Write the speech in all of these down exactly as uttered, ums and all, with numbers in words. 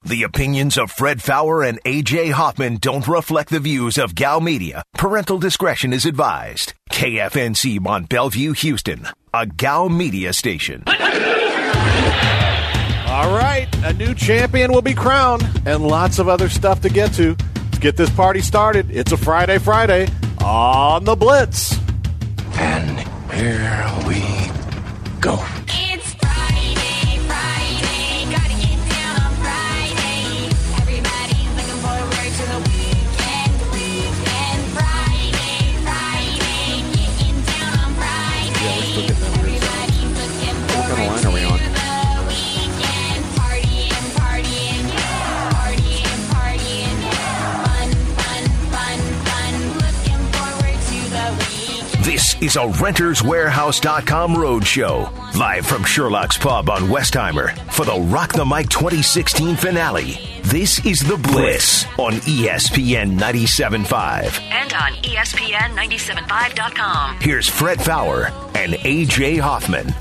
The opinions of Fred Faour and A J Hoffman don't reflect the views of Gal Media. Parental discretion is advised. K F N C Mont Bellevue, Houston, a Gal Media station. All right, a new champion will be crowned and lots of other stuff to get to. Let's get this party started. It's a Friday Friday on the Blitz. And here we go. It's Friday, Friday, gotta get down on Friday. Everybody's looking forward to the weekend, weekend. Friday, Friday, getting down on Friday. Yeah, we're still getting that weird sound. Everybody's looking What kind of forward line are we on? to the weekend. Partying, partying, yeah. Partying, partying, yeah. Fun, fun, fun, fun. Looking forward to the weekend. This is a Renters Warehouse dot com road show, live from Sherlock's Pub on Westheimer for the Rock the Mic twenty sixteen finale. This is The Blitz on E S P N ninety-seven point five. And on E S P N ninety-seven point five dot com. Here's Fred Faour and A J Hoffman.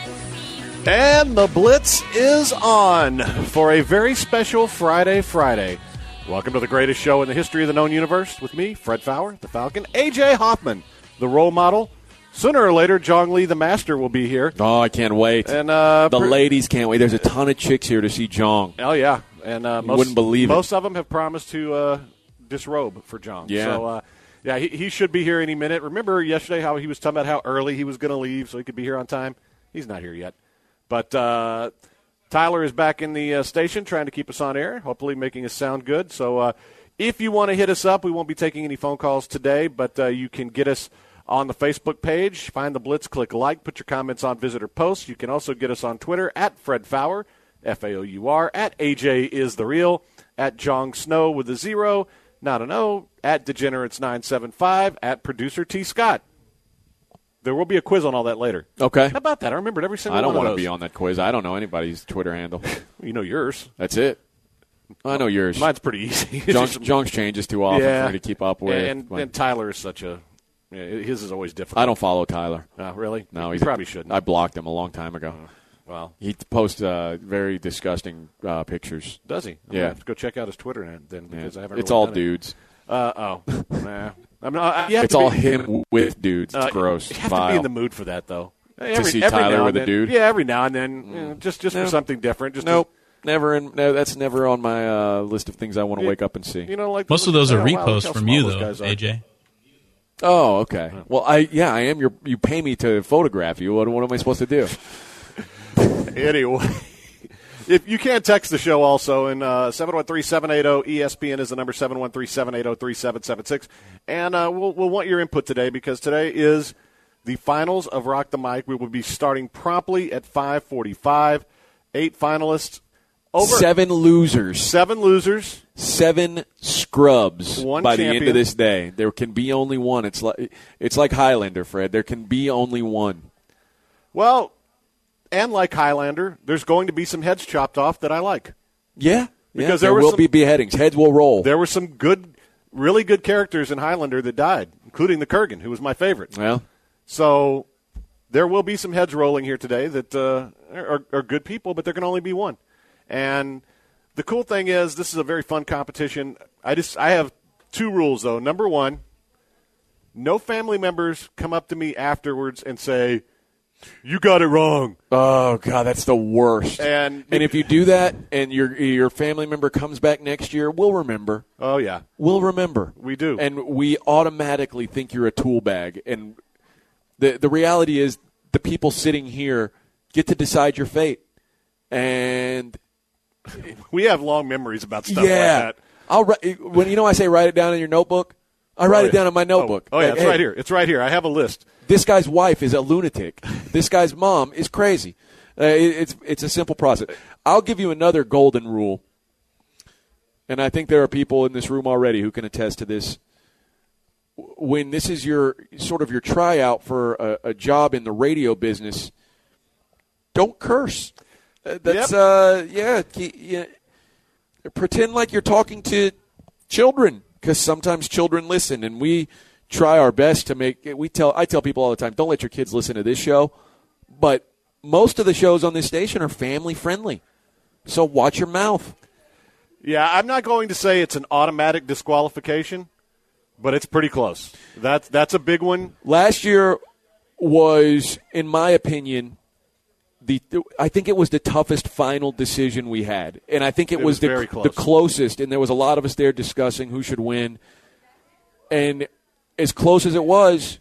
And the Blitz is on for a very special Friday Friday. Welcome to the greatest show in the history of the known universe with me, Fred Faour, the Falcon, A J Hoffman, the role model. Sooner or later, Jong Lee, the master, will be here. Oh, I can't wait. And uh, the per- ladies can't wait. There's a ton of chicks here to see Jong. Oh, yeah. And uh, most, wouldn't believe it. most of them have promised to uh, disrobe for Jong. Yeah. So, uh, yeah, he, he should be here any minute. Remember yesterday how he was talking about how early he was going to leave so he could be here on time? He's not here yet. But uh, Tyler is back in the uh, station trying to keep us on air, hopefully making us sound good. So uh, if you want to hit us up, we won't be taking any phone calls today, but uh, you can get us on the Facebook page. Find the Blitz, click like, put your comments on visitor posts. You can also get us on Twitter at Fred Faour, F A O U R, at A J is the real, at Jong Snow with a zero, not an O, at Degenerates nine seven five, at Producer T. Scott. There will be a quiz on all that later. Okay. How about that? I remembered every single I don't one of want to those. be on that quiz. I don't know anybody's Twitter handle. You know yours. That's it. I know yours. Mine's pretty easy. Jong's, Jong's changes too often Yeah. for me to keep up with. And, Like, and Tyler is such a yeah, – his is always difficult. I don't follow Tyler. Uh, really? No, you he's probably shouldn't. I blocked him a long time ago. Well, He posts uh, very disgusting uh, pictures. does he? I'm Yeah. gonna have to go check out his Twitter then, then because Yeah. I haven't. It's really all done it. dudes. Uh, oh, nah. I'm not. I- you have It's to all be- him with dudes. It's uh, gross. You have Vile. to be in the mood for that, though. Every, see every Tyler now with and a then. dude? Yeah, every now and then, you know, just just No. for something different. Just Nope. Never. In, no, that's never on my uh, list of things I want to Yeah. wake up and see. To, you know, like Most of those are oh, wow, look reposts how from small you, those though, guys are. A J. Oh, okay. Well, I yeah, I am your. You pay me to photograph you. What, what am I supposed to do? Anyway, if you can text the show also, and uh, seven one three, seven eight zero, E S P N is the number, seven one three, seven eight zero, three seven seven six. And uh, we'll, we'll want your input today because today is the finals of Rock the Mic. We will be starting promptly at five forty-five. Eight finalists. Over Seven losers. Seven losers. Seven scrubs One by the end champion. of this day. There can be only one. It's like it's like Highlander, Fred. There can be only one. Well, and like Highlander, there's going to be some heads chopped off that I like. Yeah, Because yeah, there there, were will some- be beheadings. Heads will roll. There were some good, really good characters in Highlander that died, including the Kurgan, who was my favorite. Well, So there will be some heads rolling here today that uh, are, are good people, but there can only be one. And the cool thing is this is a very fun competition. I just I have two rules, though. Number one, no family members come up to me afterwards and say, you got it wrong. oh god, that's the worst. And, And if you do that, and your your family member comes back next year, we'll remember. oh, yeah, We'll remember. we do. And we automatically think you're a tool bag. And the the reality is, the people sitting here get to decide your fate. And we have long memories about stuff yeah, like that. I'll write, when you know I say write it down in your notebook. I write Oh, it down yeah. in my notebook. Oh, oh yeah, Like, it's hey, right here. It's right here. I have a list. This guy's wife is a lunatic. This guy's mom is crazy. Uh, it, it's it's a simple process. I'll give you another golden rule, and I think there are people in this room already who can attest to this. When this is your sort of your tryout for a, a job in the radio business, don't curse. Uh, That's Yep. uh, yeah, ke- yeah. Pretend like you're talking to children, because sometimes children listen, and we try our best to make. We tell I tell people all the time, don't let your kids listen to this show, but most of the shows on this station are family friendly, so watch your mouth. Yeah, I'm not going to say it's an automatic disqualification, but it's pretty close. That's that's a big one. Last year was, in my opinion, the I think it was the toughest final decision we had, and I think it, It was, was the, very close. the closest. And there was a lot of us there discussing who should win. And as close as it was,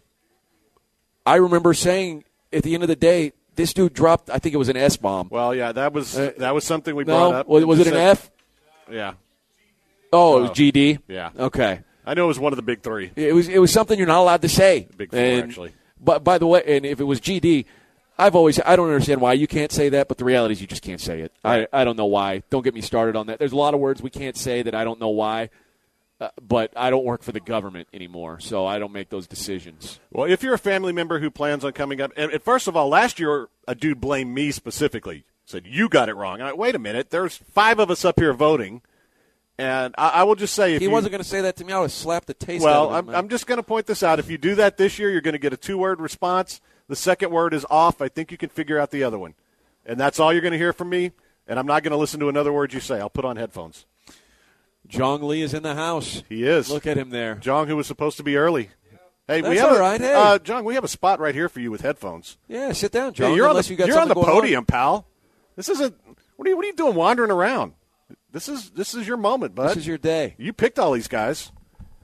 I remember saying at the end of the day, this dude dropped. I think it was an S bomb. Well, yeah, that was Uh, that was something we no, brought up. was, was it an Said- F? Yeah, Oh, it was Oh. G D. yeah. Okay. I know it was one of the big three. It was it was something you're not allowed to say. Big four, And- actually. But by the way, and if it was G D, I've always I don't understand why you can't say that, but the reality is you just can't say it. I I don't know why. Don't get me started on that. There's a lot of words we can't say that I don't know why. Uh, but I don't work for the government anymore, so I don't make those decisions. Well, if you're a family member who plans on coming up, and, and first of all, last year a dude blamed me specifically. Said, you got it wrong. And I, wait a minute. There's five of us up here voting. And I, I will just say if He you, wasn't going to say that to me. I would have slapped the taste out Well, of him. I'm, man. I'm just going to point this out. If you do that this year, you're going to get a two-word response. The second word is off. I think you can figure out the other one. And that's all you're going to hear from me. And I'm not going to listen to another word you say. I'll put on headphones. Jong Lee is in the house. He is. Look at him there. Jong, who was supposed to be early. Hey, we That's have all a, right, hey. uh, Jong, we have a spot right here for you with headphones. Yeah, sit down, Jong. Yeah, you're on unless the, you got you're on the something going podium, pal. This isn't. What are you? What are you doing wandering around? This is this is your moment, bud. This is your day. You picked all these guys,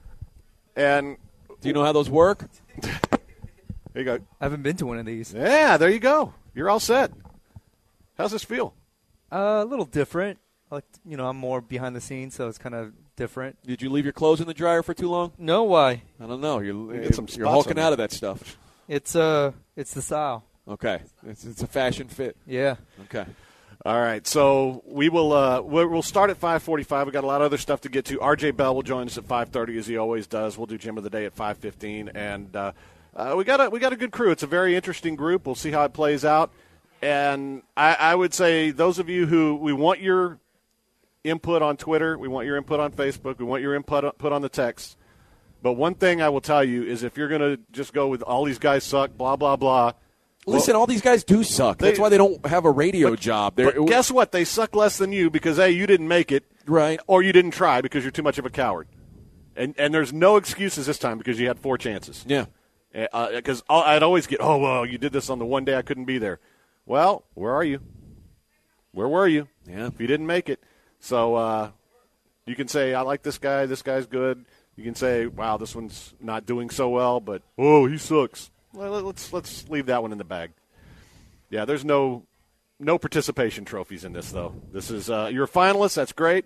and Do you know how those work? there you go. I haven't been to one of these. Yeah, there you go. You're all set. How's this feel? Uh, a little different. Like, you know, I'm more behind the scenes, so it's kind of different. Did you leave your clothes in the dryer for too long? No, why? I don't know. You're, You get some you're spots hulking on out you. of that stuff. It's uh, it's the style. Okay. It's, it's a fashion fit. Yeah. Okay. All right, so we will uh, we'll we'll start at five forty-five. We've got a lot of other stuff to get to. R J Bell will join us at five thirty, as he always does. We'll do Gym of the Day at five fifteen, and uh, uh, we got a we got a good crew. It's a very interesting group. We'll see how it plays out. And I, I would say those of you who we want your input on Twitter, we want your input on Facebook, we want your input put on the text. But one thing I will tell you is if you're going to just go with all these guys suck, blah blah blah. Listen, all these guys do suck. They- That's why they don't have a radio But- job. They're, But guess what? They suck less than you because, A, you didn't make it. Right. Or you didn't try because you're too much of a coward. And and there's no excuses this time because you had four chances. Yeah. Because uh, I'd always get, oh, well, you did this on the one day I couldn't be there. Well, where are you? Where were you? Yeah. If you didn't make it. So uh, you can say, I like this guy. This guy's good. You can say, wow, this one's not doing so well, but, oh, he sucks. Well, let's let's leave that one in the bag. Yeah, there's no no participation trophies in this, though. This is uh, you're a finalist. That's great.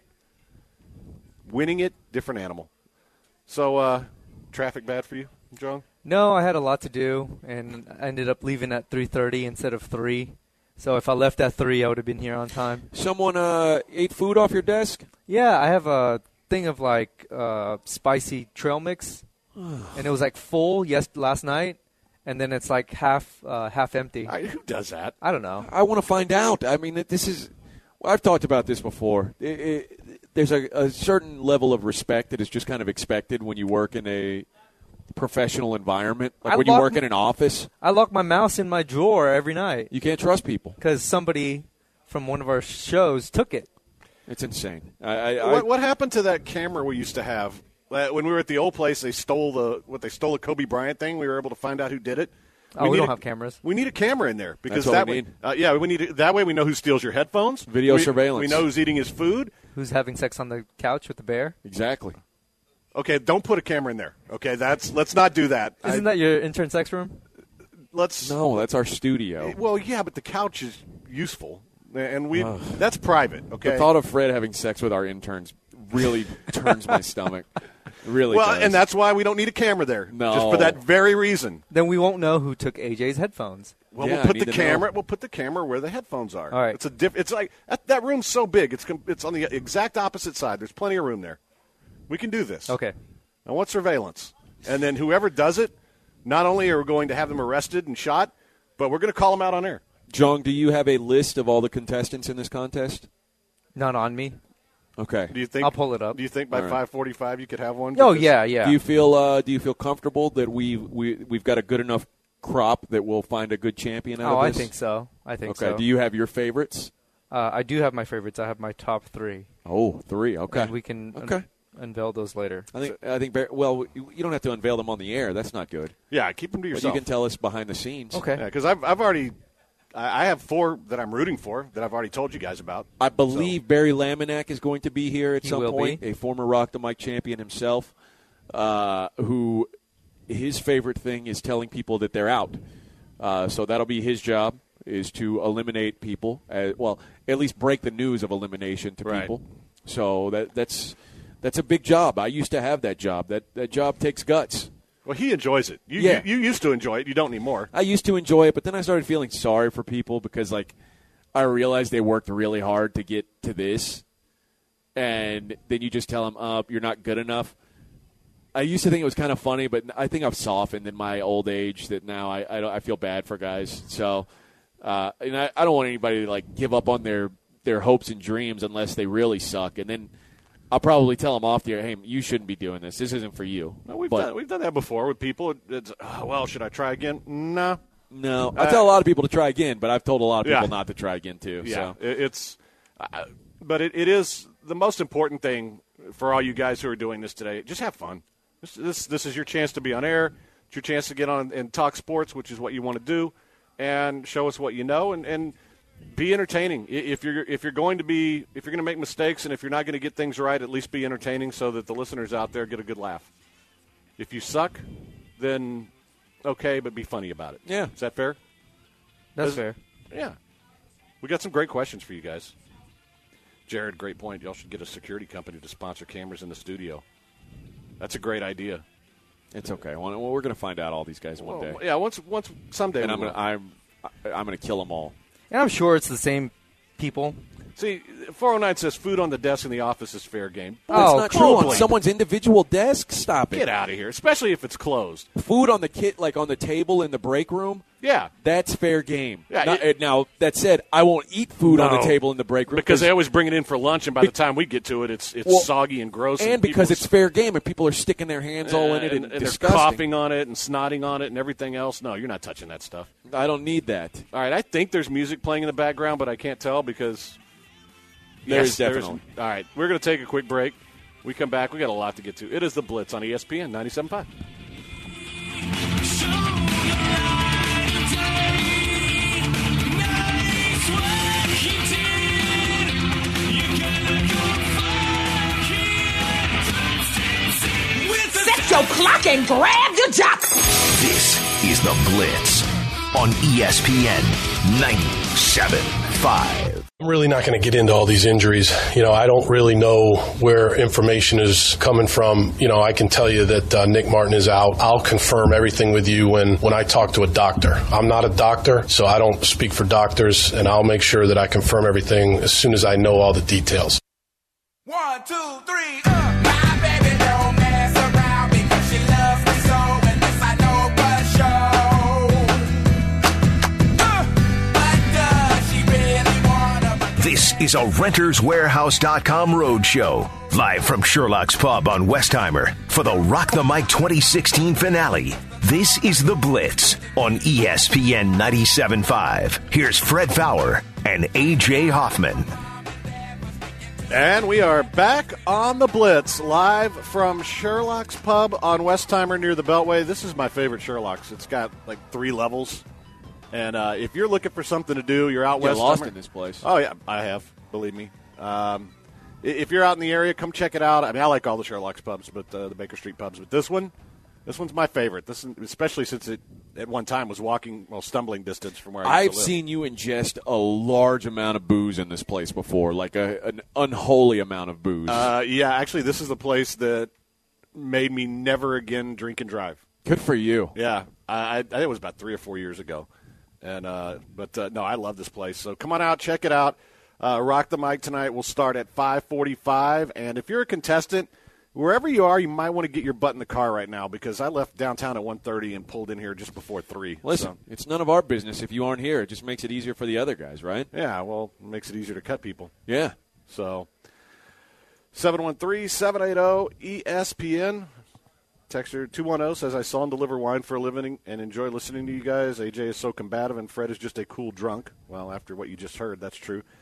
Winning it, different animal. So, uh, traffic bad for you, John? No, I had a lot to do, and I ended up leaving at three thirty instead of three. So if I left at three, I would have been here on time. Someone uh, ate food off your desk? Yeah, I have a thing of like uh, spicy trail mix, and it was like full yes last night, and then it's like half uh, half empty. I, who does that? I don't know. I want to find out. I mean, this is. Well, I've talked about this before. It, it, there's a, a certain level of respect that is just kind of expected when you work in a professional environment. Like I when you lock work m- in an office, I lock my mouse in my drawer every night you can't trust people. because somebody from one of our shows took it. It's insane. I, I, I, What, what happened to that camera we used to have? Uh, when we were at the old place, they stole the what they stole a Kobe Bryant thing. We were able to find out who did it. Oh, we need don't a- have cameras. We need a camera in there because That's what that we way, need. Uh, yeah, we need to, that way we know who steals your headphones. Video we, surveillance. We know who's eating his food. Who's having sex on the couch with the bear? exactly. Okay, don't put a camera in there. Okay, that's let's not do that. Isn't I- that your intern sex room? let's No, that's our studio. Well, yeah, but the couch is useful, and we that's private. Okay. The thought of Fred having sex with our interns really turns my stomach. It really well, does. and that's why we don't need a camera there. No. Just for that very reason. Then we won't know who took A J's headphones. Well, Yeah, we'll I put need the to know. camera. We'll put the camera where the headphones are. All right. It's a diff. It's like that, that room's so big. It's com- it's on the exact opposite side. There's plenty of room there. We can do this. Okay. I want surveillance, and then whoever does it, not only are we going to have them arrested and shot, but we're going to call them out on air. Jong, do you have a list of all the contestants in this contest? Not on me. Okay. Do you think? I'll pull it up. Do you think by All right. five forty-five you could have one? Oh, Because- yeah, yeah. Do you feel uh, Do you feel comfortable that we we we've got a good enough crop that we'll find a good champion out oh, of I this? think so. I think Okay. so. Do you have your favorites? Uh, I do have my favorites. I have my top three. Oh, three. Okay. And we can Okay. un- unveil those later. I think. I think. Very, well, you you don't have to unveil them on the air. That's not good. Yeah, keep them to But yourself. you can tell us behind the scenes. Okay. Yeah, because I've I've already I I have four that I'm rooting for that I've already told you guys about. I believe Barry Laminack is going to be here at He some will point. be. A former Rock the Mic champion himself, uh, who his favorite thing is telling people that they're out. Uh, so that'll be his job, is to eliminate people. Uh, well, at least break the news of elimination to Right. people. So that that's that's a big job. I used to have that job. That that job takes guts. Well, he enjoys it. You, Yeah. you you used to enjoy it. You don't anymore. I used to enjoy it, but then I started feeling sorry for people because, like, I realized they worked really hard to get to this, and then you just tell them, "Up, you're not good enough." I used to think it was kind of funny, but I think I've softened in my old age that now I I, don't, I feel bad for guys. So, uh, and I, I don't want anybody to like give up on their their hopes and dreams unless they really suck, and then I'll probably tell them off the air, "Hey, you shouldn't be doing this. This isn't for you." No, we've But- done we've done that before with people. It's, oh, well, should I try again? No. No, I tell a lot of people to try again, but I've told a lot of people Yeah. not to try again too. Yeah, So. it- it's, uh, but it, it is the most important thing for all you guys who are doing this today. Just have fun. This this, this is your chance to be on air. It's your chance to get on and talk sports, which is what you want to do, and show us what you know, and, and be entertaining. I- If you're if you're going to be if you're going to make mistakes, and if you're not going to get things right, at least be entertaining so that the listeners out there get a good laugh. If you suck, then okay, but be funny about it. Yeah. Is that fair? That's Does- fair. Yeah. We got some great questions for you guys. Jared, great point. Y'all should get a security company to sponsor cameras in the studio. That's a great idea. It's okay. Well, we're going to find out all these guys one day, Well, yeah, once once someday. and we I'm going will. to I'm I'm going to kill them all. And I'm sure it's the same people. See, four oh nine says food on the desk in the office is fair game. That's Oh, not true on probably. someone's individual desk. Stop it. Get out of here, especially if it's closed. Food on the kit, like on the table in the break room. Yeah, That's fair game. Yeah, Not- it- now that said, I won't eat food on the No. table in the break room because they always bring it in for lunch, and by the time we get to it, it's it's Well, soggy and gross. and because people- it's fair game and people are sticking their hands all in it and, and, and they're disgusting. coughing on it and snotting on it and everything else. No, you're not touching that stuff. I don't need that. All right, I think there's music playing in the background, but I can't tell because There's Yes, there's- definitely. All right, we're going to take a quick break. We come back. We got a lot to get to. It is the Blitz on E S P N ninety-seven point five. Set your clock and grab your jock. This is the Blitz on E S P N ninety-seven point five. I'm really not going to get into all these injuries. You know, I don't really know where information is coming from. You know, I can tell you that uh, Nick Martin is out. I'll confirm everything with you when, when I talk to a doctor. I'm not a doctor, so I don't speak for doctors, and I'll make sure that I confirm everything as soon as I know all the details. One, two, three, uh. My baby don't mess around because she loves me so, and this I know for sure. Uh, but does she really wanna? This is a Renters Warehouse dot com roadshow, live from Sherlock's Pub on Westheimer for the Rock the Mic twenty sixteen finale. This is the Blitz on E S P N ninety-seven point five. Here's Fred Fowler and A J Hoffman. And we are back on the Blitz, live from Sherlock's Pub on Westheimer near the Beltway. This is my favorite Sherlock's. It's got like three levels. And uh, if you're looking for something to do, you're out Get west. lost somewhere- in this place. Oh, yeah, I have. Believe me. Um, i- if you're out in the area, come check it out. I mean, I like all the Sherlock's pubs, but uh, the Baker Street pubs. But this one, this one's my favorite. This, is- especially since it at one time was walking, well, stumbling distance from where I used I've to live. seen you ingest a large amount of booze in this place before, like a, an unholy amount of booze. Uh, yeah, actually, this is the place that made me never again drink and drive. Good for you. Yeah, I, I think it was about three or four years ago. And uh, but uh, no, I love this place. So come on out, check it out. Uh, Rock the Mic tonight will start at five forty-five. And if you're a contestant, wherever you are, you might want to get your butt in the car right now because I left downtown at one thirty and pulled in here just before three. Listen, So, it's none of our business if you aren't here. It just makes it easier for the other guys, right? yeah, well, it makes it easier to cut people. Yeah. So seven one three, seven eight zero, E S P N. Texter two one zero says, I saw him deliver wine for a living and enjoy listening to you guys. A J is so combative and Fred is just a cool drunk. Well, after what you just heard, that's true.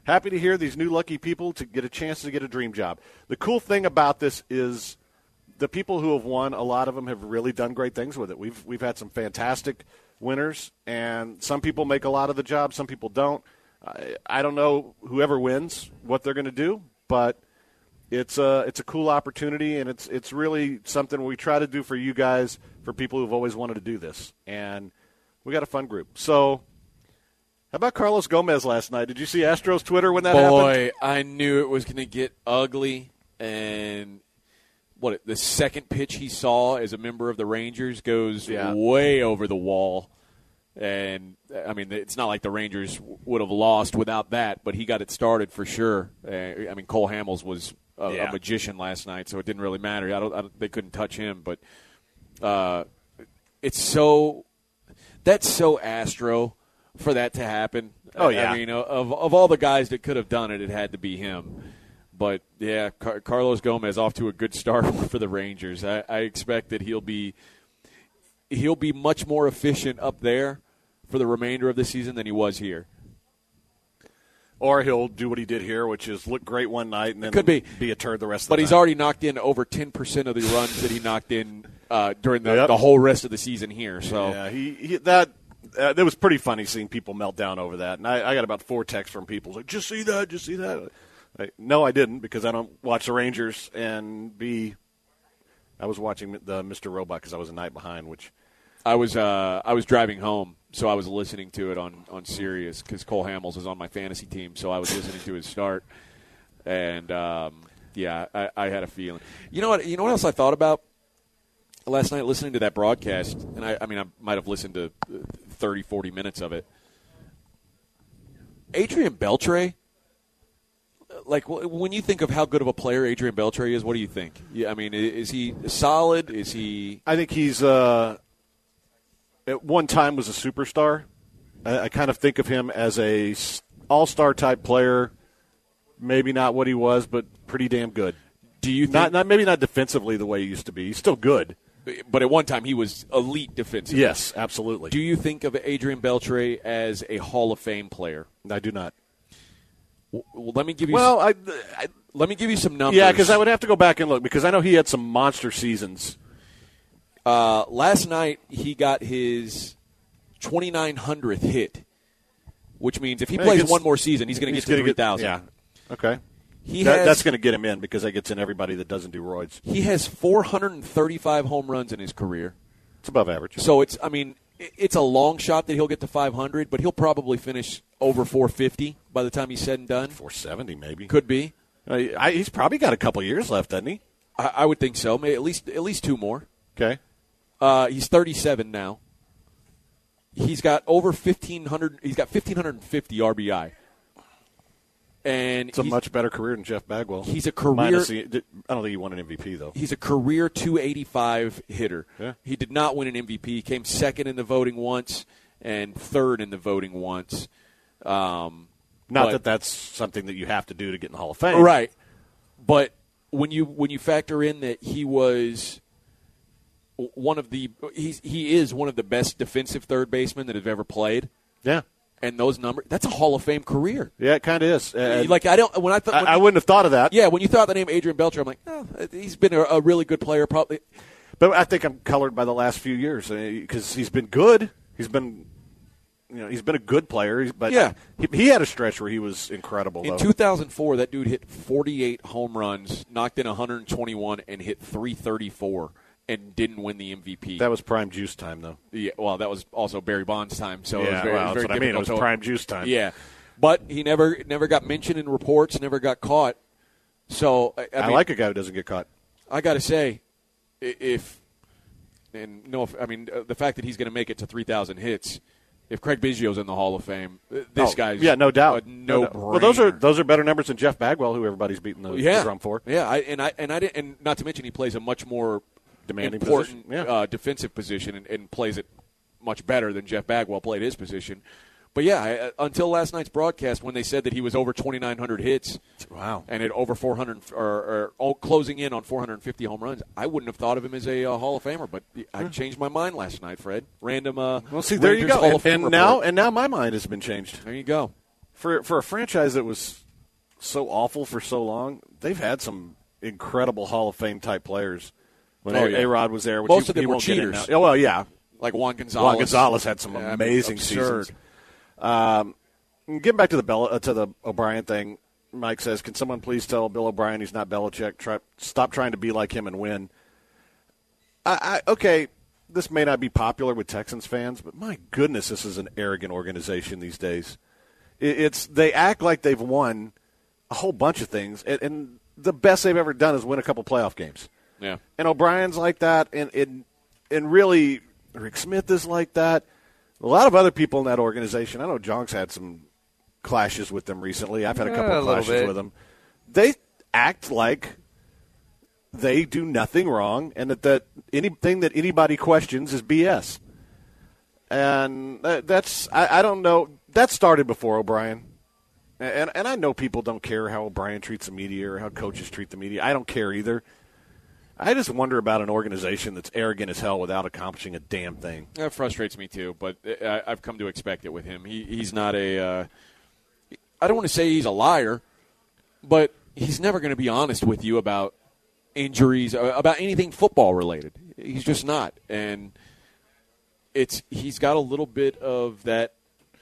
happy to hear these new lucky people to get a chance to get a dream job. The cool thing about this is the people who have won, a lot of them have really done great things with it. We've we've had some fantastic winners, and some people make a lot of the job, some people don't. I, I don't know whoever wins what they're going to do, but it's a it's a cool opportunity, and it's it's really something we try to do for you guys, for people who've always wanted to do this, and we got a fun group. So, how about Carlos Gomez last night? Did you see Astros Twitter when that happened? Boy, I knew it was going to get ugly, and what the second pitch he saw as a member of the Rangers goes Yeah. way over the wall. And, I mean, it's not like the Rangers w- would have lost without that, but he got it started for sure. Uh, I mean, Cole Hamels was a, Yeah. a magician last night, so it didn't really matter. I don't, I don't, they couldn't touch him, but uh, it's so – that's so Astro for that to happen. Oh, I- yeah. I mean, of, of all the guys that could have done it, it had to be him. But, yeah, Car- Carlos Gomez off to a good start for the Rangers. I, I expect that he'll be he'll be much more efficient up there for the remainder of the season than he was here. Or he'll do what he did here, which is look great one night and then Could be. be a turd the rest of But the he's night. already knocked in over ten percent of the runs that he knocked in uh, during the, Yep. the whole rest of the season here. So Yeah, he, he that uh, it was pretty funny seeing people melt down over that. And I, I got about four texts from people like, "Just see that, just see that." I, no, I didn't, because I don't watch the Rangers, and B, I was watching the Mister Robot because I was a night behind. Which I was uh, I was driving home, so I was listening to it on, on Sirius because Cole Hamels is on my fantasy team, so I was listening to his start. And, um, yeah, I, I had a feeling. You know what You know what else I thought about last night listening to that broadcast? And, I, I mean, I might have listened to thirty, forty minutes of it. Adrian Beltre, like, when you think of how good of a player Adrian Beltre is, what do you think? Yeah, I mean, is he solid? Is he – I think he's uh, at one time was a superstar. I, I kind of think of him as a s- all-star type player. Maybe not what he was, but pretty damn good. Do you think not, not maybe not defensively the way he used to be? He's still good. But at one time, he was elite defensively. Yes, absolutely. Do you think of Adrian Beltre as a Hall of Fame player? I do not. Well, let me give you. Well, some, I, I let me give you some numbers. yeah, because I would have to go back and look because I know he had some monster seasons. Uh, last night he got his twenty-nine hundredth hit, which means if he Hey, plays gets- one more season, he's going to he's get to gonna three thousand. Yeah. Okay. He That- has, that's going to get him in because that gets in everybody that doesn't do roids. He has four hundred thirty-five home runs in his career. It's above average. So it's, I mean, it- it's a long shot that he'll get to five hundred, but he'll probably finish over four fifty by the time he's said and done. four seventy maybe. Could be. I, I, he's probably got a couple years left, doesn't he? I, I would think so. Maybe at least at least two more. Okay. Uh, he's thirty-seven now. He's got over fifteen hundred. He's got fifteen fifty R B I. And It's a he's, much better career than Jeff Bagwell. He's a career. Minus the, I don't think he won an M V P, though. He's a career two eighty-five hitter. Yeah. He did not win an M V P. He came second in the voting once and third in the voting once. Um, Not but- that that's something that you have to do to get in the Hall of Fame. right. But when you when you factor in that he was one of the he's he is one of the best defensive third basemen that have ever played. Yeah. And those numbers, that's a Hall of Fame career. Yeah, it kind of is. Uh, like I don't when I thought I, I wouldn't have thought of that. yeah when you thought the name Adrian Beltre, I'm like, oh, he's been a, a really good player. Probably But I think I'm colored by the last few years because he's been good. He's been, you know, he's been a good player. But Yeah. he, he had a stretch where he was incredible. in though. two thousand four, that dude hit forty-eight home runs, knocked in one hundred twenty-one, and hit three thirty-four, and didn't win the M V P. That was prime juice time, though. Yeah, well, that was also Barry Bonds' time, so it was Yeah, very, well, it was very that's what I mean. It difficult was to- prime juice time. Yeah, but he never never got mentioned in reports, never got caught. So I, I I mean, like a guy who doesn't get caught. I got to say, i- if and no, if, I mean uh, the fact that he's going to make it to three thousand hits. If Craig Biggio's in the Hall of Fame, uh, this Oh, guy's yeah, no doubt, a no, doubt. Well, those are those are better numbers than Jeff Bagwell, who everybody's beating the, yeah, the drum for. Yeah, I, and I and I didn't, and not to mention he plays a much more Demanding important position, yeah. uh, defensive position and, and plays it much better than Jeff Bagwell played his position. But yeah, I, uh, until last night's broadcast, when they said that he was over twenty-nine hundred hits, Wow, and at over four hundred or, or oh, closing in on four hundred fifty home runs, I wouldn't have thought of him as a uh, Hall of Famer. But I changed my mind last night, Fred. Random. Uh, well, see, there you Rangers go. Hall And, of Fame and now, report. and now my mind has been changed. There you go. for for a franchise that was so awful for so long, they've had some incredible Hall of Fame type players. When Oh, A- yeah. A-Rod was there, which Most he, of them he were won't get in cheaters. now. Oh, well, yeah. Like Juan Gonzalez. Juan Gonzalez had some Yeah, I mean, amazing absurd. seasons. Um, getting back to the Bel- uh, to the O'Brien thing, Mike says, "Can someone please tell Bill O'Brien he's not Belichick? Try, stop trying to be like him and win." I, I, okay, this may not be popular with Texans fans, but my goodness, this is an arrogant organization these days. It, it's they act like they've won a whole bunch of things, and, and the best they've ever done is win a couple playoff games. Yeah. And O'Brien's like that, and, and and really Rick Smith is like that. A lot of other people in that organization. I know Jonk's had some clashes with them recently. I've had a Yeah, couple a of little clashes bit. with them. They act like they do nothing wrong, and that, that anything that anybody questions is B S. And that, that's I, I don't know. That started before O'Brien. And and I know people don't care how O'Brien treats the media or how coaches treat the media. I don't care either. I just wonder about an organization that's arrogant as hell without accomplishing a damn thing. That frustrates me too, but I, I've come to expect it with him. He, he's not a. Uh, I don't want to say he's a liar, but he's never going to be honest with you about injuries, uh, about anything football related. He's just not, and it's he's got a little bit of that.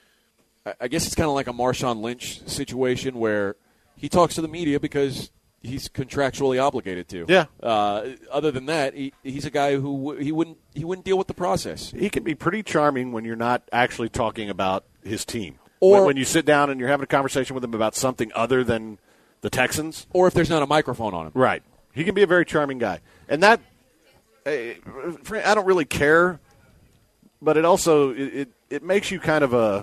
I- I guess it's kind of like a Marshawn Lynch situation where he talks to the media because he's contractually obligated to. Yeah. Uh, other than that, he, he's a guy who w- he wouldn't he wouldn't deal with the process. He can be pretty charming when you're not actually talking about his team. Or- when, when you sit down and you're having a conversation with him about something other than the Texans. Or if there's not a microphone on him. Right. He can be a very charming guy. And that, eh, I don't really care, but it also, it, it, it makes you kind of a,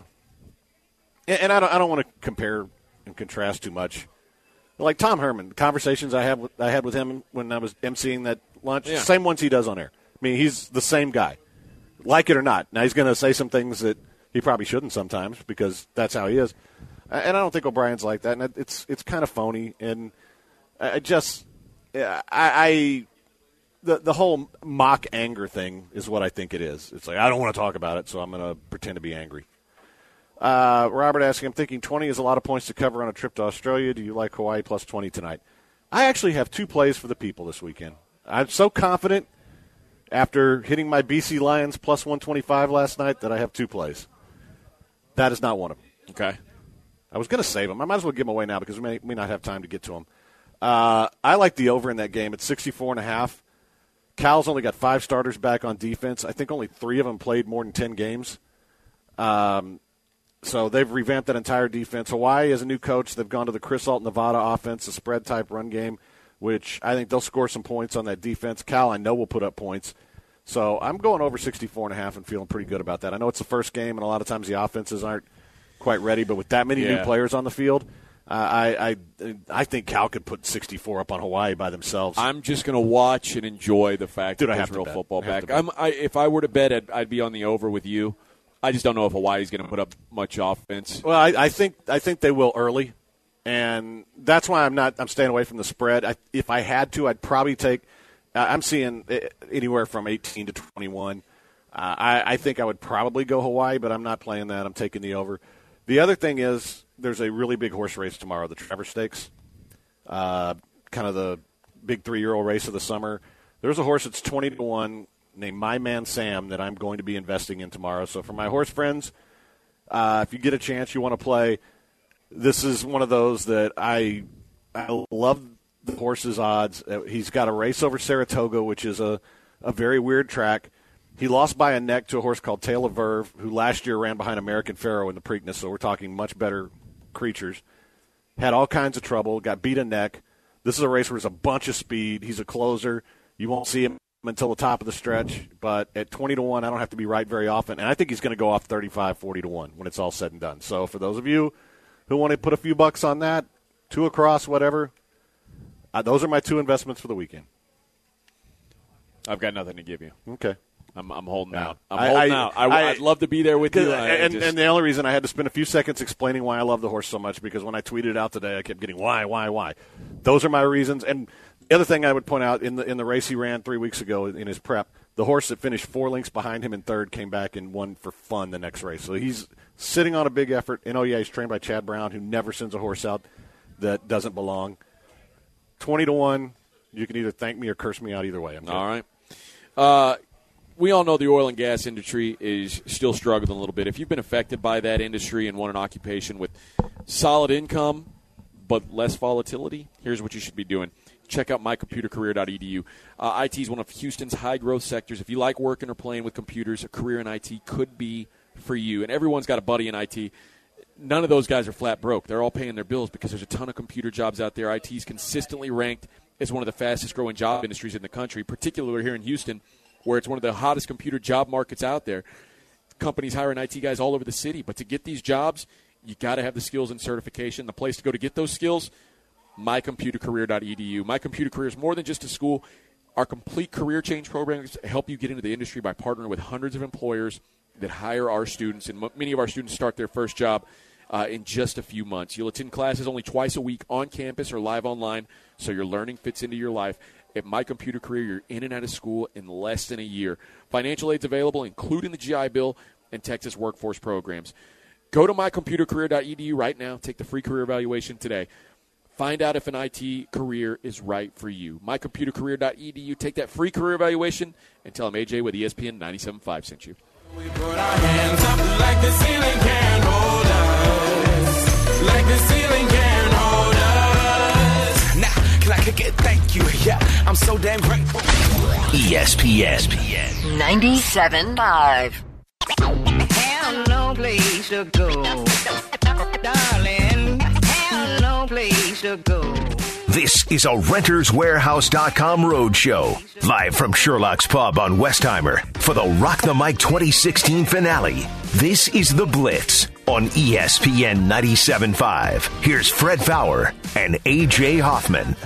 and I don't, I don't want to compare and contrast too much. Like Tom Herman, the conversations I have with, I had with him when I was emceeing that lunch, Yeah. same ones he does on air. I mean, he's the same guy, like it or not. Now he's going to say some things that he probably shouldn't sometimes because that's how he is. And I don't think O'Brien's like that. And it's it's kind of phony. And I just, I, I the the whole mock anger thing is what I think it is. It's like I don't want to talk about it, so I'm going to pretend to be angry. Uh, Robert asking, I'm thinking twenty is a lot of points to cover on a trip to Australia. Do you like Hawaii plus twenty tonight? I actually have two plays for the people this weekend. I'm so confident after hitting my B C Lions plus one twenty-five last night that I have two plays. That is not one of them. Okay. I was going to save them. I might as well give them away now because we may, may not have time to get to them. Uh, I like the over in that game. It's sixty-four and a half. Cal's only got five starters back on defense. I think only three of them played more than ten games. Um, so they've revamped that entire defense. Hawaii has a new coach. They've gone to the Chris Alt Nevada offense, a spread-type run game, which I think they'll score some points on that defense. Cal, I know, will put up points. So I'm going over sixty-four and a half and feeling pretty good about that. I know it's the first game, and a lot of times the offenses aren't quite ready, but with that many Yeah. new players on the field, uh, I, I I think Cal could put sixty-four up on Hawaii by themselves. I'm just going to watch and enjoy the fact Dude, that I there's have to real bet. football I have back. to bet. I'm, I, if I were to bet, I'd, I'd be on the over with you. I just don't know if Hawaii's going to put up much offense. Well, I, I think I think they will early, and that's why I'm not. I'm staying away from the spread. I, if I had to, I'd probably take. Uh, I'm seeing uh, anywhere from eighteen to twenty-one. Uh, I, I think I would probably go Hawaii, but I'm not playing that. I'm taking the over. The other thing is there's a really big horse race tomorrow, the Trevor Stakes, uh, kind of the big three-year-old race of the summer. There's a horse that's twenty to one named My Man Sam that I'm going to be investing in tomorrow. So for my horse friends, uh, if you get a chance, you want to play, this is one of those that I I love the horse's odds. Uh, He's got a race over Saratoga, which is a, a very weird track. He lost by a neck to a horse called Tail of Verve, who last year ran behind American Pharaoh in the Preakness, so we're talking much better creatures. Had all kinds of trouble, got beat a neck. This is a race where there's a bunch of speed. He's a closer. You won't see him until the top of the stretch, but at twenty to one, I don't have to be right very often, and I think he's going to go off thirty-five, forty to one when it's all said and done. So for those of you who want to put a few bucks on that, two across, whatever, uh, those are my two investments for the weekend. I've got nothing to give you. Okay. I'm, I'm holding Yeah. out. I'm I- holding I- out. I, I- would love to be there with you. I And, just- and the only reason I had to spend a few seconds explaining why I love the horse so much, because when I tweeted it out today, I kept getting why, why, why. Those are my reasons. And the other thing I would point out, in the in the race he ran three weeks ago in his prep, the horse that finished four lengths behind him in third came back and won for fun the next race. So he's sitting on a big effort. And, oh, yeah, he's trained by Chad Brown, who never sends a horse out that doesn't belong. twenty to one, you can either thank me or curse me out either way. I'm good. All right. Uh, we all know the oil and gas industry is still struggling a little bit. If you've been affected by that industry and want an occupation with solid income but less volatility, here's what you should be doing. Check out my computer career dot e d u. Uh, I T is one of Houston's high-growth sectors. If you like working or playing with computers, a career in I T could be for you. And everyone's got a buddy in I T. None of those guys are flat broke. They're all paying their bills because there's a ton of computer jobs out there. I T is consistently ranked as one of the fastest-growing job industries in the country, particularly here in Houston, where it's one of the hottest computer job markets out there. Companies hiring I T guys all over the city. But to get these jobs, you got to have the skills and certification. The place to go to get those skills, my computer career dot e d u. My Computer Career is more than just a school. Our complete career change programs help you get into the industry by partnering with hundreds of employers that hire our students. And m- many of our students start their first job uh, in just a few months. You'll attend classes only twice a week on campus or live online, so your learning fits into your life. At My Computer Career, you're in and out of school in less than a year. Financial aid's available, including the G I Bill and Texas workforce programs. Go to my computer career dot e d u right now. Take the free career evaluation today. Find out if an I T career is right for you. my computer career dot e d u. Take that free career evaluation and tell them A J with E S P N ninety-seven point five sent you. We put our hands up like the ceiling can't hold us. Like the ceiling can't hold us. Now, can I kick it? Thank you. Yeah, I'm so damn grateful. E S P N. ninety-seven point five. Have no place to go, darling. Have no place to go. This is a Renters Warehouse dot com roadshow, live from Sherlock's Pub on Westheimer for the Rock the Mic twenty sixteen finale. This is The Blitz on E S P N ninety-seven point five. Here's Fred Fowler and A J Hoffman.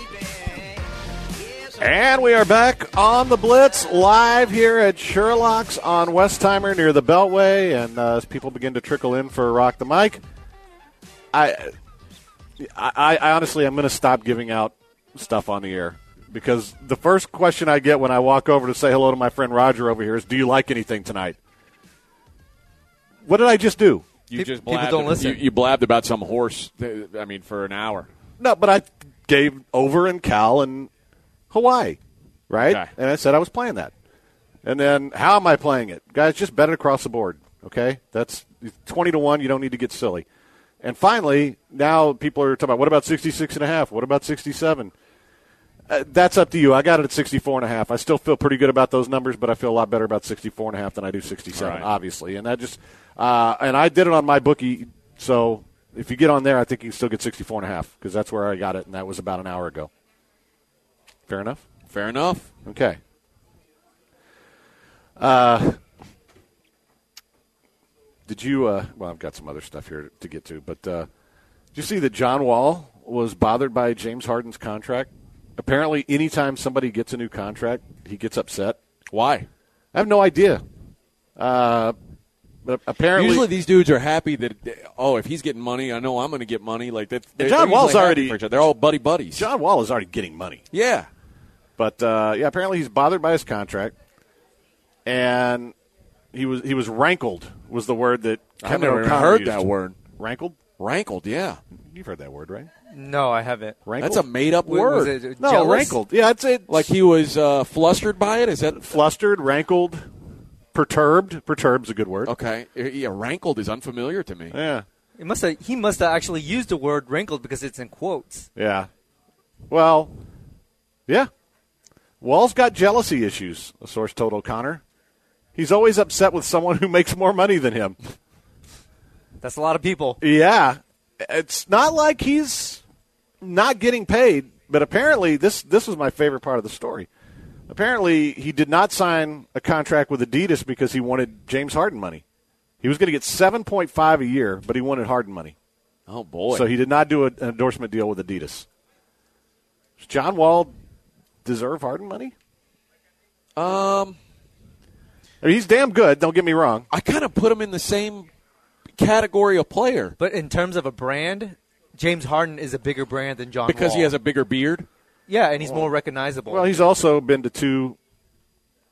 And we are back on the Blitz, live here at Sherlock's on Westheimer near the Beltway. And uh, as people begin to trickle in for Rock the Mic, I, I, I honestly, I'm going to stop giving out stuff on the air. Because the first question I get when I walk over to say hello to my friend Roger over here is, do you like anything tonight? What did I just do? You Pe- just people blabbed, don't listen. You, you blabbed about some horse, I mean, for an hour. No, but I gave Over and Cal and Hawaii, right? Okay. And I said I was playing that. And then how am I playing it? Guys, just bet it across the board, okay? That's twenty to one. You don't need to get silly. And finally, now people are talking about, what about sixty-six and a half? What about sixty-seven? Uh, that's up to you. I got it at sixty-four and a half. I still feel pretty good about those numbers, but I feel a lot better about sixty-four and a half than I do sixty-seven, Right. obviously. And that just uh, and I did it on my bookie, so if you get on there, I think you can still get sixty-four and a half because that's where I got it, and that was about an hour ago. Fair enough? Fair enough. Okay. Uh, did you, uh, well, I've got some other stuff here to get to, but uh, did you see that John Wall was bothered by James Harden's contract? Apparently, anytime somebody gets a new contract, he gets upset. Why? I have no idea. Uh, but apparently, Usually these dudes are happy that, oh, if he's getting money, I know I'm going to get money. Like that. And John Wall's already- They're all buddy buddies. John Wall is already getting money. Yeah. But uh, yeah, apparently he's bothered by his contract, and he was he was rankled was the word that I've Kevin never even O'Connor heard used. that word. Rankled? Rankled, yeah. You've heard that word, right? No, I haven't. Rankled? That's a made-up Was- word. was it no, jealous? rankled. Yeah, it's it. Like he was uh, flustered by it? Is that Flustered, rankled, perturbed. Perturbed's a good word. okay? Yeah, rankled is unfamiliar to me. Yeah, It must have, he must have actually used the word wrinkled because it's in quotes. yeah. Well, yeah. Wall's got jealousy issues, a source told O'Connor. He's always upset with someone who makes more money than him. That's a lot of people. Yeah. It's not like he's not getting paid, but apparently this this was my favorite part of the story. Apparently he did not sign a contract with Adidas because he wanted James Harden money. He was going to get seven point five a year, but he wanted Harden money. Oh, boy. So he did not do a, an endorsement deal with Adidas. Does John Wall deserve Harden money? Um, I mean, he's damn good, don't get me wrong. I kind of put him in the same category of player. But in terms of a brand, James Harden is a bigger brand than John Because Wall. he has a bigger beard? Yeah, and he's more recognizable. Well, he's also been to two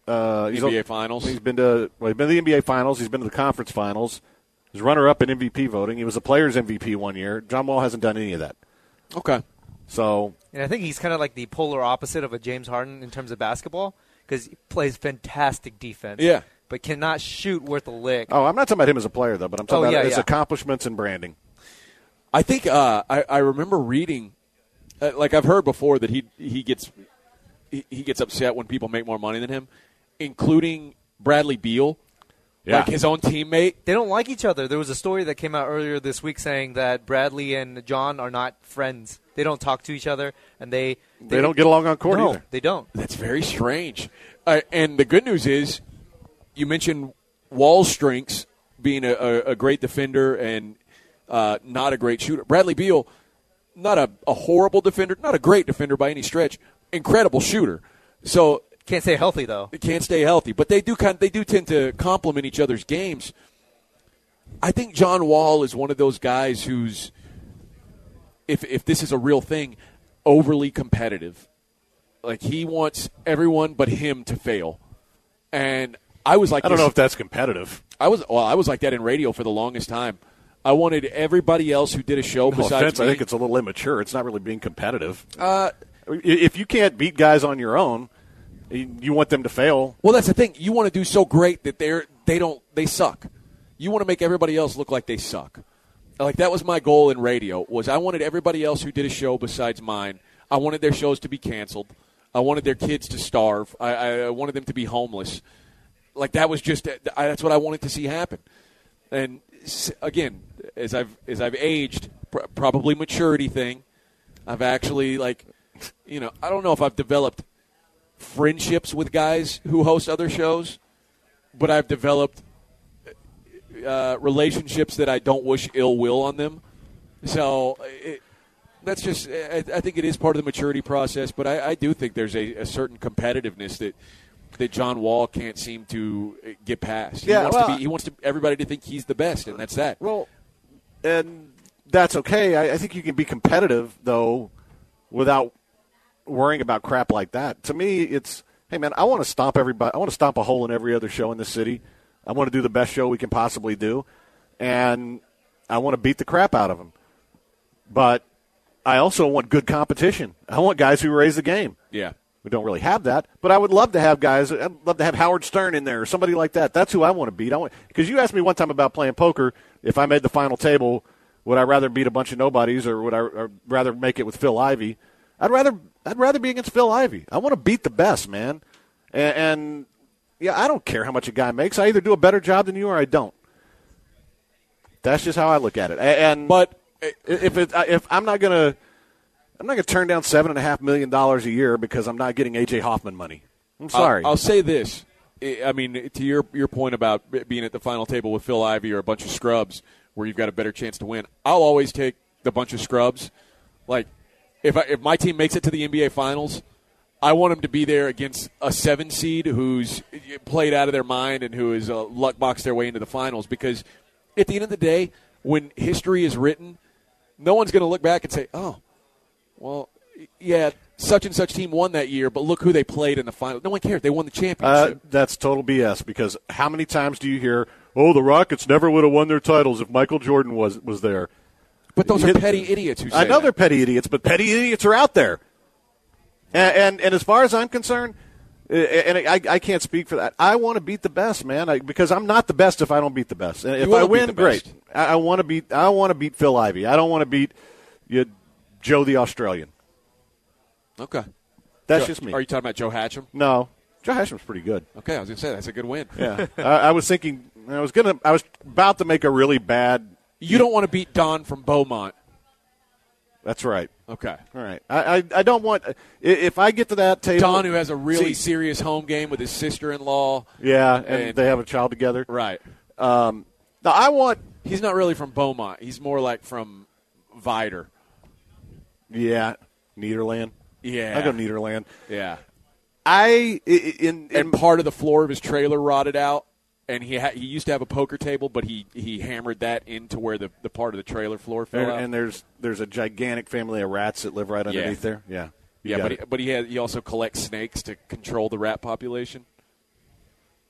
Uh, he's N B A a- Finals. He's been to well, he's been to the N B A Finals. He's been to the conference finals. He's runner-up in M V P voting. He was a Players M V P one year. John Wall hasn't done any of that. Okay. So And I think he's kind of like the polar opposite of a James Harden in terms of basketball because he plays fantastic defense. Yeah. But cannot shoot worth a lick. Oh, I'm not talking about him as a player, though, but I'm talking Oh, about yeah, his yeah. accomplishments and branding. I think uh, I, I remember reading, uh, like I've heard before, that he he gets he, he gets upset when people make more money than him, including Bradley Beal, Yeah. like his own teammate. They don't like each other. There was a story that came out earlier this week saying that Bradley and John are not friends. They don't talk to each other, and they They don't get along on court no, either. they don't. That's very strange. Uh, and the good news is, you mentioned Wall's strengths, being a, a, a great defender and uh, not a great shooter. Bradley Beal, not a, a horrible defender, not a great defender by any stretch, incredible shooter. So Can't stay healthy though. they can't stay healthy, but they do kind they do tend to complement each other's games. I think John Wall is one of those guys who's, if if this is a real thing, overly competitive. Like he wants everyone but him to fail. And I was like I don't this- know if that's competitive. I was well, I was like that in radio for the longest time. I wanted everybody else who did a show No besides offense, me. I think it's a little immature. It's not really being competitive. uh, If you can't beat guys on your own, you you want them to fail. well, that's the thing. You want to do so great that they're they don't they suck. You want to make everybody else look like they suck. Like that was my goal in radio. Was I wanted everybody else who did a show besides mine. I wanted their shows to be canceled. I wanted their kids to starve. I, I wanted them to be homeless. Like that was just I, that's what I wanted to see happen. And s- again, as I've as I've aged, pr- probably maturity thing. I've actually like, you know, I don't know if I've developed friendships with guys who host other shows, but I've developed uh, relationships that I don't wish ill will on them. So it, that's just I, I think it is part of the maturity process. But I, I do think there's a, a certain competitiveness that. That John Wall can't seem to get past. He Yeah, wants well, to be. He wants to, everybody to think he's the best, and that's that. Well, and that's okay. I, I think you can be competitive, though, without worrying about crap like that. To me, it's, hey, man, I want to stomp everybody. I want to stomp a hole in every other show in the city. I want to do the best show we can possibly do, and I want to beat the crap out of them. But I also want good competition. I want guys who raise the game. Yeah. We don't really have that, but I would love to have guys. I'd love to have Howard Stern in there or somebody like that. That's who I want to beat. I want because you asked me one time about playing poker. If I made the final table, would I rather beat a bunch of nobodies or would I or rather make it with Phil Ivey? I'd rather I'd rather be against Phil Ivey. I want to beat the best, man. And, and yeah, I don't care how much a guy makes. I either do a better job than you or I don't. That's just how I look at it. And But if it, if I'm not gonna. I'm not going to turn down seven and a half million dollars a year because I'm not getting A J Hoffman money. I'm sorry. I'll, I'll say this. I I mean, to your your point about being at the final table with Phil Ivey or a bunch of scrubs where you've got a better chance to win, I'll always take the bunch of scrubs. Like, if I, if my team makes it to the N B A Finals, I want them to be there against a seven seed who's played out of their mind and who has uh, luck boxed their way into the finals. Because at the end of the day, when history is written, no one's going to look back and say, oh, well, yeah, such and such team won that year, but look who they played in the final. No one cares. They won the Uh, championship. that's total B S because how many times do you hear, oh, the Rockets never would have won their titles if Michael Jordan was, was there? But those are It- petty idiots who say I know that. they're petty idiots, but petty idiots are out there. And, and, and as far as I'm concerned, uh, and I, I can't speak for that, I want to beat the best, man, I, because I'm not the best if I don't beat the best. And if will I beat win, the great. best. I, I want to beat. I want to beat Phil Ivey. I don't want to beat you, Joe the Australian. Okay. That's Joe- just me. Are you talking about Joe Hatcham? No, Joe Hashem's pretty good. Okay, I was going to say that's a good win. Yeah, I, I was thinking. I was gonna. I was about to make a really bad. You don't want to beat Don from Beaumont. That's right. Okay. All right. I, I, I don't want. i- If I get to that table, Don, who has a really See, serious home game with his sister-in-law. yeah, and, and- they have a child together. Right. Um, now I want. He's not really from Beaumont. He's more like from Vider. Yeah, Nederland. Yeah. I go Nederland. Yeah. I i- in, in And part of the floor of his trailer rotted out, and he ha- he used to have a poker table, but he, he hammered that into where the, the part of the trailer floor fell and, out. and there's there's a gigantic family of rats that live right Yeah. underneath there. Yeah. You yeah, got but he, it. but he has, he also collects snakes to control the rat population.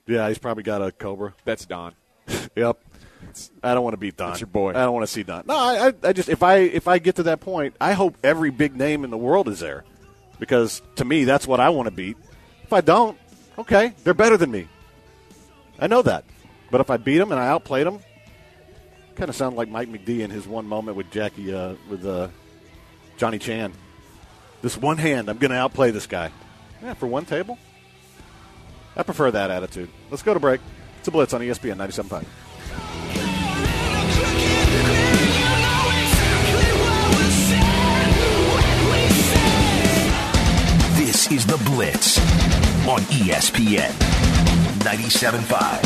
Yeah, he's probably got a Cobra. That's Don. Yep. I don't want to beat Don. That's your boy. I don't want to see Don. No, I, I, I just if I if I get to that point, I hope every big name in the world is there, because to me that's what I want to beat. If I don't, okay, they're better than me. I know that, but if I beat them and I outplayed them, kind of sound like Mike McD in his one moment with Jackie uh, with uh, Johnny Chan. This one hand, I'm going to outplay this guy. Yeah, for one table. I prefer that attitude. Let's go to break. It's a Blitz on E S P N ninety-seven point five. This is The Blitz on E S P N ninety-seven point five.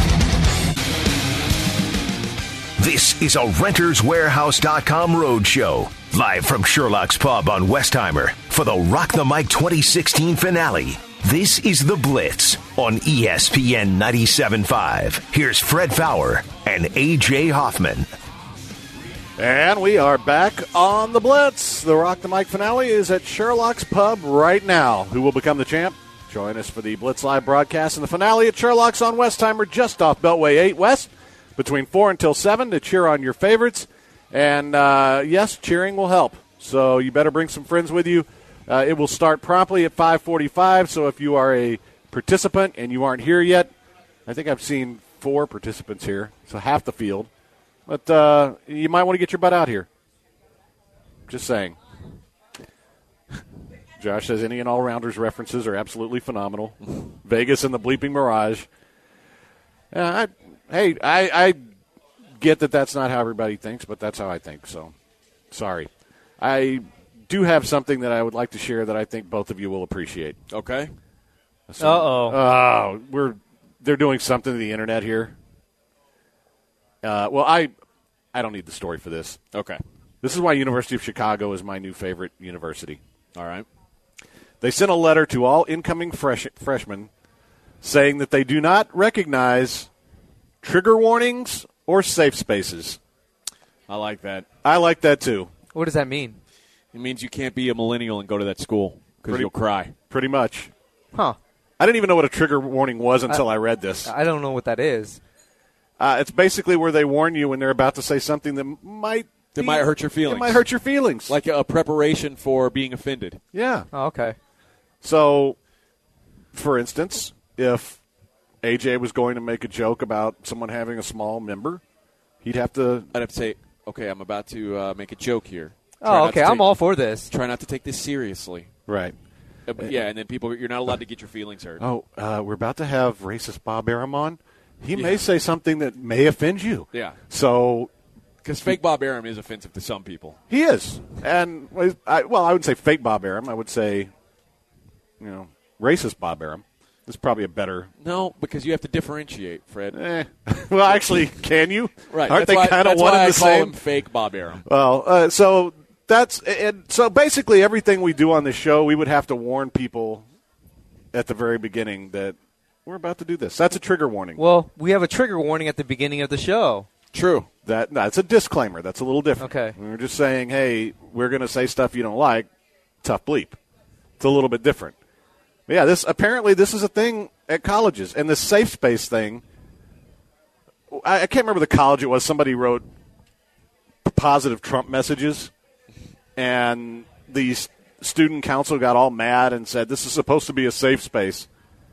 This is a Renters Warehouse dot com roadshow, live from Sherlock's Pub on Westheimer for the Rock the Mic twenty sixteen finale. This is The Blitz on E S P N ninety-seven point five. Here's Fred Fowler and A J Hoffman. And we are back on the Blitz. The Rock the Mic finale is at Sherlock's Pub right now. Who will become the champ? Join us for the Blitz Live broadcast and the finale at Sherlock's on Westheimer, just off Beltway eight West, between four until seven to cheer on your favorites. And, uh, yes, cheering will help. So you better bring some friends with you. Uh, it will start promptly at five forty-five, so if you are a participant and you aren't here yet, I think I've seen four participants here, so half the field. But uh, you might want to get your butt out here. Just saying. Josh says any and all-rounders references are absolutely phenomenal. Vegas and the bleeping Mirage. Uh, I, hey, I, I get that that's not how everybody thinks, but that's how I think, so sorry. I do have something that I would like to share that I think both of you will appreciate. Okay. So, Uh-oh. Oh, we're they're doing something to the internet here. Uh, well, I I don't need the story for this. Okay. This is why University of Chicago is my new favorite university. All right. They sent a letter to all incoming fresh, freshmen saying that they do not recognize trigger warnings or safe spaces. I like that. I like that, too. What does that mean? It means you can't be a millennial and go to that school because Pretty- you'll cry. Pretty much. Huh. I didn't even know what a trigger warning was until I, I read this. I don't know what that is. Uh, it's basically where they warn you when they're about to say something that might That be- might hurt your feelings. It might hurt your feelings. Like a preparation for being offended. Yeah. Oh, okay. So, for instance, if A J was going to make a joke about someone having a small member, he'd have to. I'd have to say, okay, I'm about to uh, make a joke here. Try Oh, not okay. to I'm take- all for this. Try not to take this seriously. Right. Uh, but yeah, and then people, you're not allowed to get your feelings hurt. Oh, uh, we're about to have racist Bob Arum on. He Yeah. may say something that may offend you. Yeah. So Because fake Bob Arum is offensive to some people. he is. And, I, well, I wouldn't say fake Bob Arum. I would say, you know, racist Bob Arum. Is probably a better. No, because you have to differentiate, Fred. Eh. Well, actually, can you? Right. Aren't that's they why, kind of that's one why and I the call same? him fake Bob Arum. Well, uh, so that's and so basically everything we do on this show, we would have to warn people at the very beginning that we're about to do this. That's a trigger warning. Well, we have a trigger warning at the beginning of the show. True. That no, it's a disclaimer. That's a little different. Okay. We're just saying, hey, we're going to say stuff you don't like. Tough bleep. It's a little bit different. But yeah, this apparently this is a thing at colleges, and this safe space thing. I, I can't remember the college it was. Somebody wrote positive Trump messages, and the s- student council got all mad and said this is supposed to be a safe space.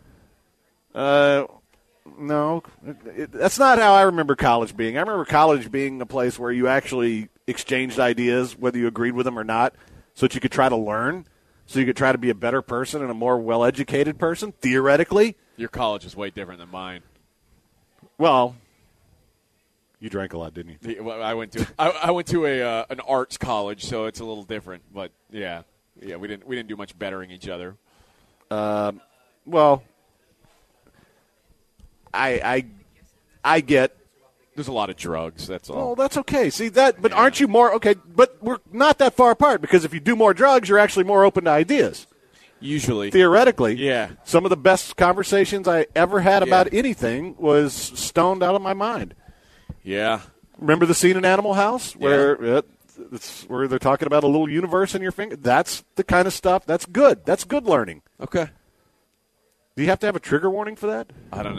Uh, no, it, it, that's not how I remember college being. I remember college being a place where you actually exchanged ideas, whether you agreed with them or not, so that you could try to learn, so you could try to be a better person and a more well-educated person, theoretically. Your college is way different than mine. Well, you drank a lot, didn't you? The- well, I went to I, I went to a uh, an arts college, so it's a little different. But yeah, yeah, we didn't we didn't do much bettering each other. Um, well, I, I, I get. There's a lot of drugs. That's all. Well, that's okay. See that, but aren't you more okay? But we're not that far apart because if you do more drugs, you're actually more open to ideas. Usually, Theoretically, yeah. Some of the best conversations I ever had Yeah. about anything was stoned out of my mind. Yeah. Remember the scene in Animal House where it, it's where they're talking about a little universe in your finger? That's the kind of stuff. That's good. That's good learning. Okay. Do you have to have a trigger warning for that? I don't know.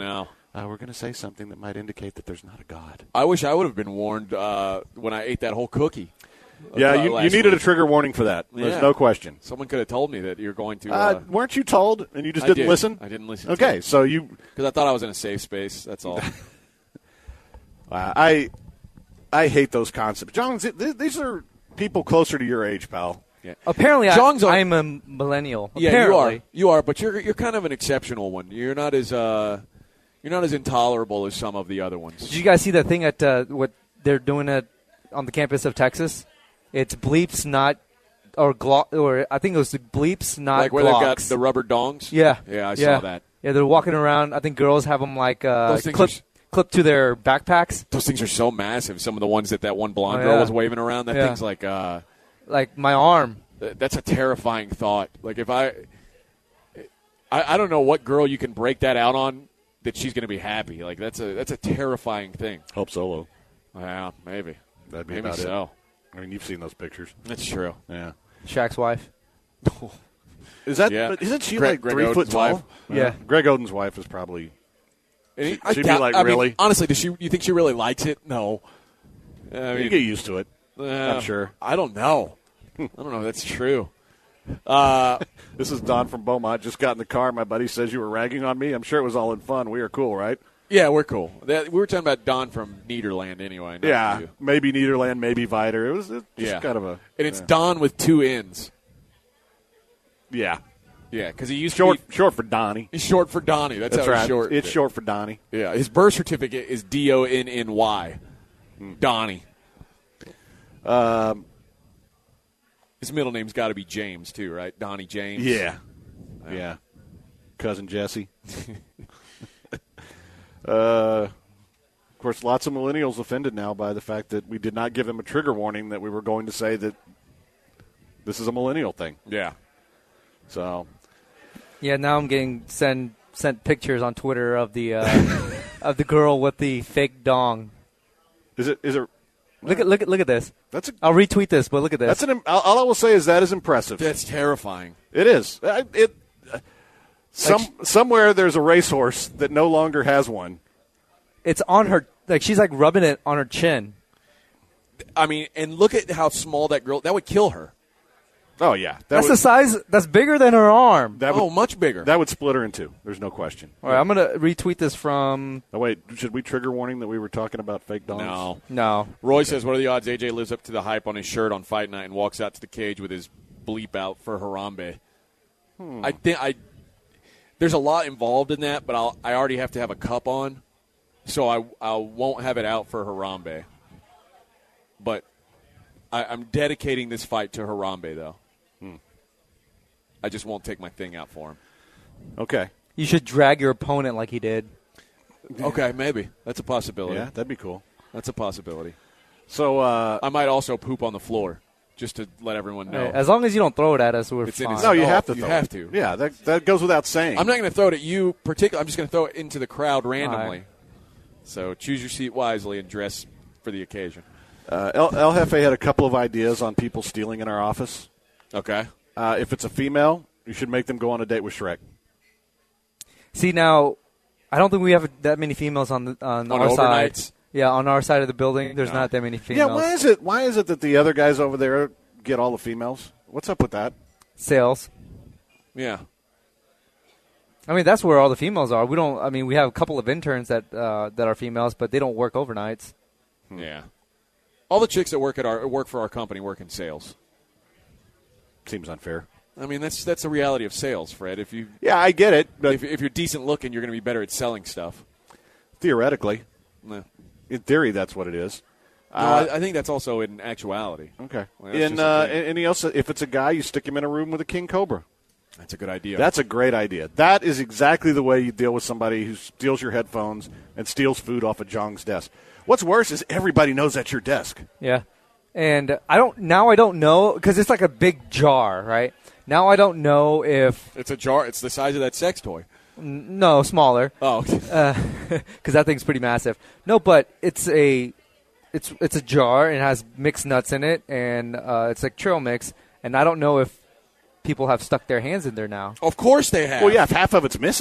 uh, we're going to say something that might indicate that there's not a God. I wish I would have been warned uh, when I ate that whole cookie. Yeah, uh, you, you last needed week. a trigger warning for that. There's Yeah. no question. Someone could have told me that you're going to. Uh, Uh, weren't you told, and you just I didn't did. listen? I didn't listen. Okay, to so you. Because I thought I was in a safe space. That's all. Uh, I I hate those concepts. John, th- th- these are people closer to your age, pal. Yeah. Apparently, Zhang's I, on- I'm a millennial. Yeah, Apparently. you are. You are, but you're you're kind of an exceptional one. You're not as uh, you're not as intolerable as some of the other ones. Did you guys see that thing at uh, what they're doing at on the campus of Texas? It's bleeps, not or glo- or I think it was the bleeps, not like where they've got Glocks. the rubber dongs? Yeah, Yeah, I yeah. saw that. Yeah, they're walking around. I think girls have them like uh, Those things clip are s- clip to their backpacks. Those things are so massive. Some of the ones that that one blonde Oh, girl yeah. was waving around, that Yeah. thing's like uh, Like my arm. th- that's a terrifying thought. Like if I, I, I don't know what girl you can break that out on that she's going to be happy. Like that's a that's a terrifying thing. Hope Solo. Yeah, maybe. That'd be maybe about so. it. I mean, you've seen those pictures. That's true. Yeah. Shaq's wife. Is that? Yeah. But isn't she Greg- like Greg three foot Oden's tall? wife. Yeah. Greg Oden's wife is probably. And he- She'd I be doubt- like, I mean, really? honestly, does she? You think she really likes it? No. I you mean, get used to it. uh, I'm sure. I don't know. I don't know if that's true. Uh, This is Don from Beaumont. Just got in the car. My buddy says you were ragging on me. I'm sure it was all in fun. We are cool, right? yeah, we're cool. That, we were talking about Don from Nederland anyway. not Yeah. you. Maybe Nederland, maybe Viter. It was, it was just Yeah. kind of a. And it's yeah. Don with two N's. Yeah. Yeah, because he used Short, to be short for Donnie. he's short for Donnie. That's, That's how right. he's short. It's short for Donnie. Yeah, his birth certificate is D O N N Y. Donnie. Um, His middle name's got to be James too, right? Donnie James. yeah. Yeah. Cousin Jesse. uh, of course, lots of millennials offended now by the fact that we did not give them a trigger warning that we were going to say that this is a millennial thing. Yeah. So, Yeah, now I'm getting sent sent pictures on Twitter of the uh, of the girl with the fake dong. is it? Is it? Look at look at look at this. That's a. I'll retweet this, but look at this. That's an. All I will say is that is impressive. That's terrifying. It is. I- It. uh, Some somewhere there's a racehorse that no longer has one. It's on her. Like she's like rubbing it on her chin. I mean, and look at how small that girl. That would kill her. Oh yeah, that That's would, the size. That's bigger than her arm. that would, Oh, much bigger. that would split her in two. There's no question. All right, I'm gonna retweet this from. Oh wait, should we trigger warning that we were talking about fake dongs? No. No, Roy says, what are the odds A J lives up to the hype on his shirt on fight night and walks out to the cage with his bleep out for Harambe? Hmm. I think I. There's a lot involved in that, but I'll, I already have to have a cup on, so I, I won't have it out for Harambe. But I, I'm dedicating this fight to Harambe, though. Hmm. I just won't take my thing out for him. Okay. you should drag your opponent like he did. Okay, maybe. That's a possibility. Yeah, that'd be cool. That's a possibility. So uh, I might also poop on the floor, just to let everyone know. Hey, as long as you don't throw it at us, we're It's in fine. his- no, you Oh, have to. you throw have it. to. Yeah, that that goes without saying. I'm not going to throw it at you particularly. I'm just going to throw it into the crowd randomly. All right. So choose your seat wisely and dress for the occasion. Uh, El, El Jefe had a couple of ideas on people stealing in our office. Okay. Uh, if it's a female, you should make them go on a date with Shrek. See, now, I don't think we have that many females on the, on, On our side. overnights? Yeah, on our side of the building, there's not that many females. Yeah, why is it? Why is it that the other guys over there get all the females? What's up with that? Sales. Yeah. I mean, that's where all the females are. We don't. I mean, we have a couple of interns that uh, that are females, but they don't work overnights. Yeah. All the chicks that work at our work for our company work in sales. Seems unfair. I mean, that's that's the reality of sales, Fred. If you Yeah, I get it, but if, if you're decent looking, you're going to be better at selling stuff. theoretically, No, in theory, that's what it is. no Uh, I, I think that's also in actuality. Okay. Well, that's and just a uh, thing. and and he also, if it's a guy, you stick him in a room with a king cobra. That's a good idea. That's a great idea. That is exactly the way you deal with somebody who steals your headphones and steals food off of Jong's desk. What's worse is everybody knows that's your desk. Yeah, and I don't now. I don't know because it's like a big jar, right? Now I don't know if it's a jar. It's the size of that sex toy. n- no smaller. Oh, okay. because that thing's pretty massive. No, but it's a it's it's a jar and it has mixed nuts in it, and uh, it's like trail mix. And I don't know if people have stuck their hands in there now. Of course they have. Well, yeah, if half of it's missing.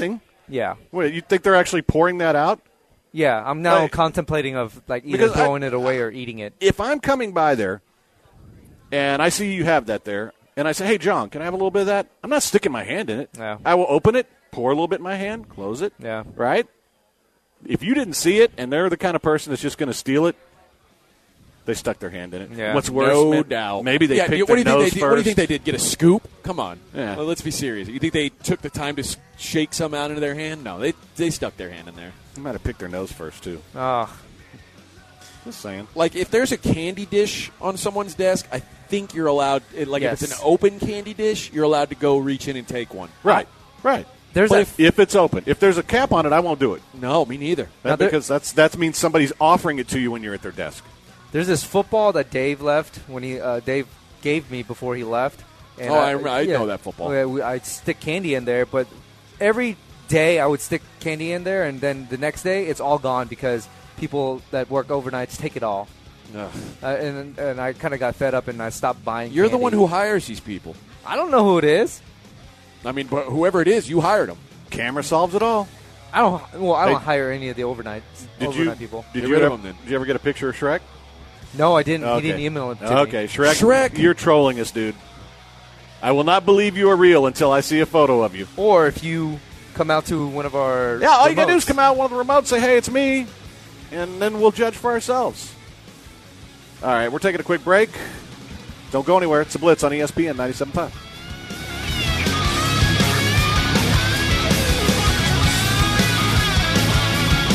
Yeah. Wait, you think they're actually pouring that out? Yeah, I'm now Like- contemplating of like either Because I- throwing it away or eating it. If I'm coming by there and I see you have that there, and I say, hey, John, can I have a little bit of that? I'm not sticking my hand in it. Yeah. I will open it, pour a little bit in my hand, close it. Yeah. Right? If you didn't see it and they're the kind of person that's just going to steal it, they stuck their hand in it. Yeah. What's worse, No man, doubt. maybe they yeah, picked what do their you think nose they did? first. What do you think they did? Get a scoop? Come on. Yeah. Well, let's be serious. You think they took the time to s- shake some out into their hand? No, they they stuck their hand in there. They might have picked their nose first, too. Oh, Just saying. Like if there's a candy dish on someone's desk, I think you're allowed. Like if it's Yes. an open candy dish, you're allowed to go reach in and take one. Right. Right. there's But a if, if it's open, if there's a cap on it, I won't do it. No, me neither. That, Now there- because that's that means somebody's offering it to you when you're at their desk. there's this football that Dave left when he uh, Dave gave me before he left. And Oh, I rem- I know that football. Yeah, we- I'd stick candy in there, but every day I would stick candy in there, and then the next day it's all gone because people that work overnights take it all. Ugh. Uh, and and I kind of got fed up and I stopped buying. You're the candy. one who hires these people. I don't know who it is. I mean, but whoever it is, you hired them. Camera solves it all. I don't. Well, I don't Hey, hire any of the overnight Did overnight you people. Did Get you, rid ever, of 'em then. did you ever get a picture of Shrek? No, I didn't. Okay. He didn't email it to Okay, me. Shrek. Shrek. You're trolling us, dude. I will not believe you are real until I see a photo of you. Or if you come out to one of our Yeah, all you gotta do is remotes. come out one of the remotes, say, "Hey, it's me," and then we'll judge for ourselves. All right, we're taking a quick break. Don't go anywhere. It's the Blitz on E S P N ninety-seven point five.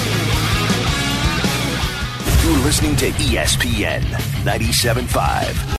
You're listening to E S P N ninety-seven point five.